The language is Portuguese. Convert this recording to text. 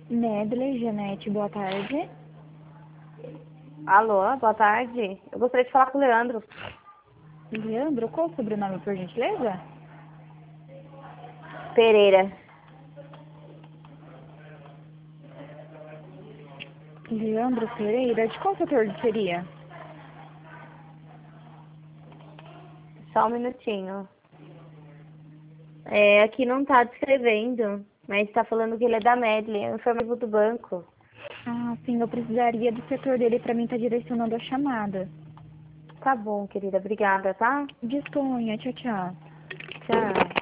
Medley, Janete, boa tarde. Alô, boa tarde. Eu gostaria de falar com o Leandro. Leandro, qual o sobrenome, por gentileza? Pereira. Leandro Pereira, de qual setor seria? Só um minutinho. Aqui não tá descrevendo, mas tá falando que ele é da Medley, é o informativo do banco. Ah, sim, eu precisaria do setor dele para mim estar direcionando a chamada. Tá bom, querida. Obrigada, tá? Disponha, tchau, tchau. Tchau.